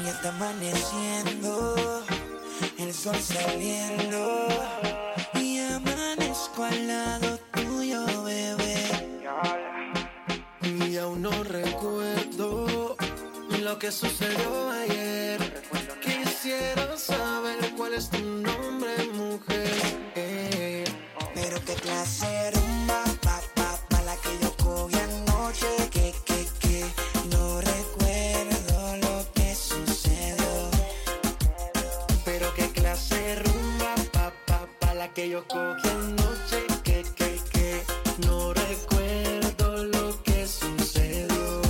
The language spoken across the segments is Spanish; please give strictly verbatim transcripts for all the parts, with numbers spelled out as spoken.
ya está amaneciendo, el sol saliendo y amanezco al lado tuyo, bebé. Y aún no recuerdo lo que sucedió ayer. Quisiera saber cuál es tu nombre, mujer. eh. Pero qué clase de rumba, pa, pa, pa, la que yo cogí anoche. Que, que, que, no recuerdo lo que sucedió. Pero qué clase de rumba, pa, pa, pa, la que yo cogí anoche. Que, que, que, no recuerdo lo que sucedió.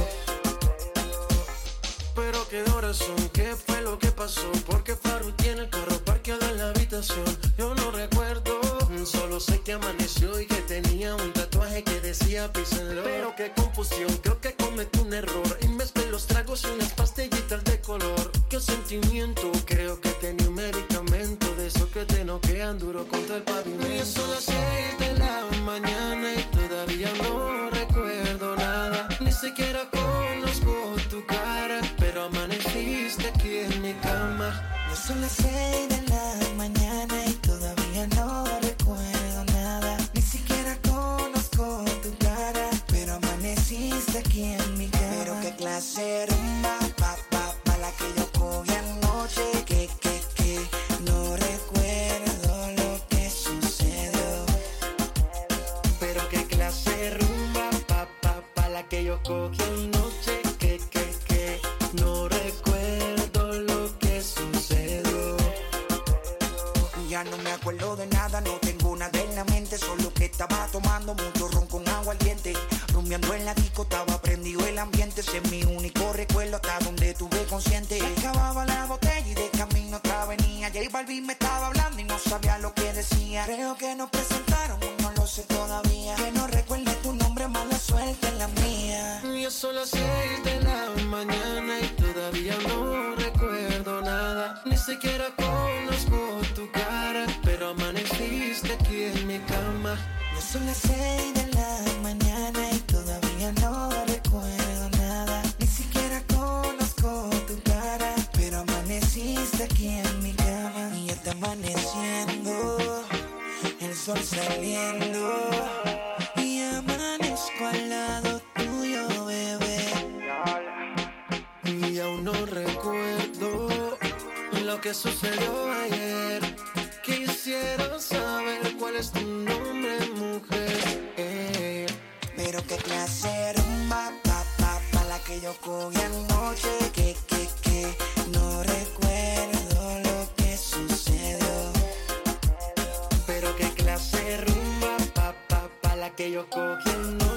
Pero qué horas son, qué fue lo que pasó. Porque Faru tiene el carro parqueado en la habitación. Yo no recuerdo, solo sé que amaneció y que tenía un tatuaje que decía Peace and Love. Pero qué confusión, creo que cometí un error y mezclé los tragos y unas pastillitas de color. Qué sentimiento, creo que tenía un medicamento de esos que te noquean duro contra el pavimento. Y son las seis de la mañana y todavía no recuerdo nada. Ni siquiera conozco tu cara, pero amaneciste aquí en mi cama. Ya son las seis de la mañana y todavía no recuerdo nada. Ni siquiera conozco tu cara, pero amaneciste aquí en mi cama. Pero qué clase de rumba, pa, pa, pa, la que yo cogí anoche. Que, que, que, no recuerdo lo que sucedió. Pero qué clase de rumba, pa, pa, pa, la que yo cogí anoche. Que, que, que, no recuerdo lo que sucedió. Ya no me acuerdo de nada, no tengo nada en la mente. Solo que estaba tomando mucho ron con agua al diente. Rumbeando en la disco, estaba prendido el ambiente. Ese es mi único recuerdo hasta donde tuve consciente. Se acababa la botella y de camino otra venía. J Balvin me estaba hablando y no sabía lo que decía. Creo que nos presentaron, no lo sé todavía. Que no recuerde tu nombre, mala suerte en la mía. Ya son las seis de la mañana y todavía no recuerdo nada. Ni siquiera conozco tu cara, pero amaneciste aquí en mi cama. Ya son las seis de la mañana y todavía no recuerdo nada. Ni siquiera conozco tu cara, pero amaneciste aquí en mi cama. Y ya está amaneciendo, el sol saliendo y amanezco al lado tuyo, bebé. Y aún no recuerdo lo que sucedió ayer. Quisiera saber cuál es tu nombre, mujer. eh. Pero qué clase de rumba, pa, pa, pa, la que yo cogí anoche. Que, que, que, no recuerdo lo que sucedió. Pero qué clase de rumba, pa, pa, pa, la que yo cogí anoche.